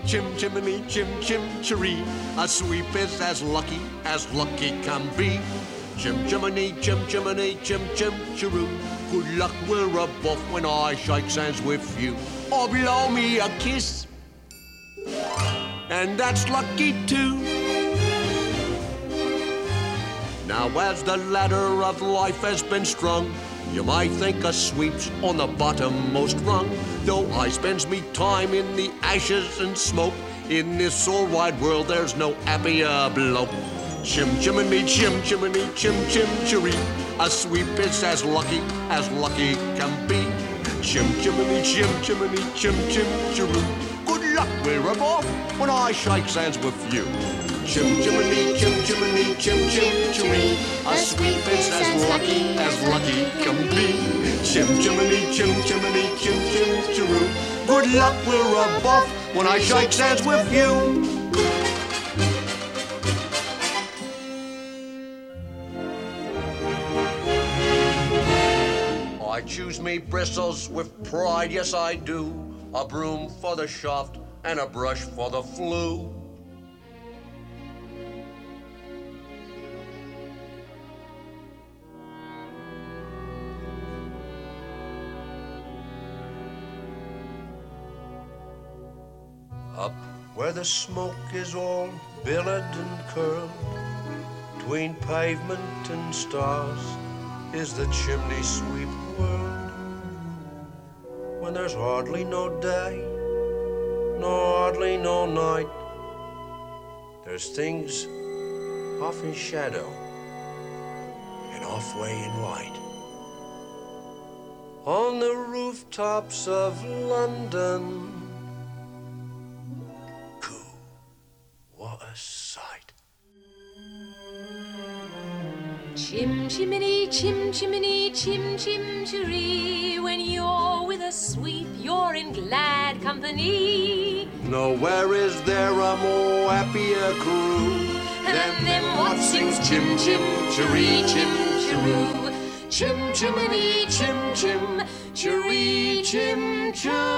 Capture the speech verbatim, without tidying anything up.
chim chimney, chim chim chiree. A sweep is as lucky as lucky can be. Chim chimney, chim chimney, chim chim chiroo. Good luck, we're above when I shake hands with you. Or blow me a kiss, and that's lucky too. Now as the ladder of life has been strung, you might think a sweep's on the bottommost rung. Though I spends me time in the ashes and smoke, in this all wide world there's no happier bloke. Chim chimney, chim chimney, chim chim chiree. A sweep is as lucky as lucky can be. Chim chimney, chim chimney, chim chim chiroo. Good luck, we're above when I shake hands with you. Chim chimney, chim chimney, chim chim chiree. A sweep is as lucky as lucky can be. Chim chimney, chim chimney, chim chim chiroo. Good luck, we're above when I shake hands with you. I choose me bristles with pride, yes I do. A broom for the shaft and a brush for the flue. Up where the smoke is all billowed and curled, between pavement and stars is the chimney sweep world. When there's hardly no day, nor hardly no night, there's things off in shadow and off way in light. On the rooftops of London, what a sight. Chim chimney, chim chimney, chim chim chiree. When you're with a sweep, you're in glad company. Nowhere is there a more happier crew than them what sings chim chim chiree, chim chiroo. Chim chimney, chim chim chiree, chim chiroo.